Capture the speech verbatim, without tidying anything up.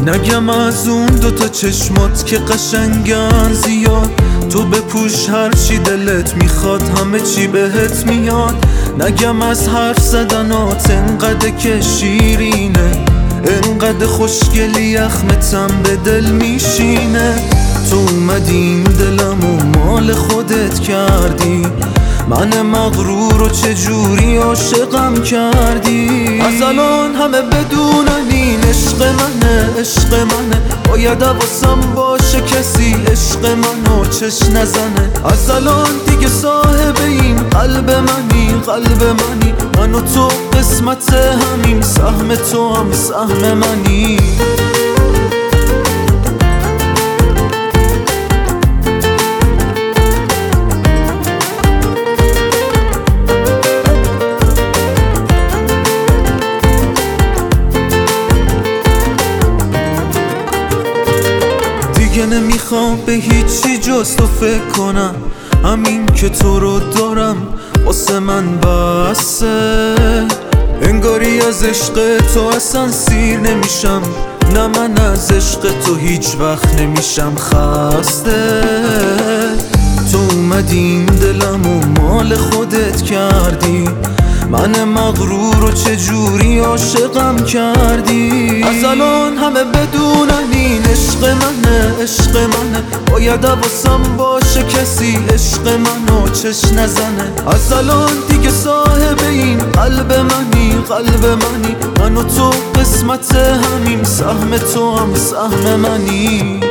نگم از اون دوتا چشمات که قشنگن زیاد، تو بپوش هر چی دلت میخواد همه چی بهت میاد. نگم از حرف زدنات انقدر که شیرینه، انقدر خوشگلی یخمتم به دل میشینه. تو اومدی دلم و مال خودت کردی، من مغرور و چجوری عاشقم کردی. از الان همه بدونن این عشق منه، عشق منه، باید حواسم باشه کسی عشق منو چش نزنه. از الان دیگه صاحب این قلب منی، قلب منی، من و تو قسمت همیم، سهم تو هم سهم منی. دیگه نمیخوام به هیچی جز تو فکر کنم، همین که تو رو دارم واسه من بسه. انگاری از عشق تو اصلا سیر نمیشم، نه من از عشق تو هیچ وقت نمیشم خسته. تو اومدی دلم و مال خودت کردی، من مغرور و چجوری عاشقم کردی. از الان همه بدونن این عشق منه، عشق منه، باید حواسم باشه کسی عشق منو چش نزنه. از الان دیگه صاحب این قلب منی، قلب منی، من و تو قسمت همیم، سهم تو هم سهم منی.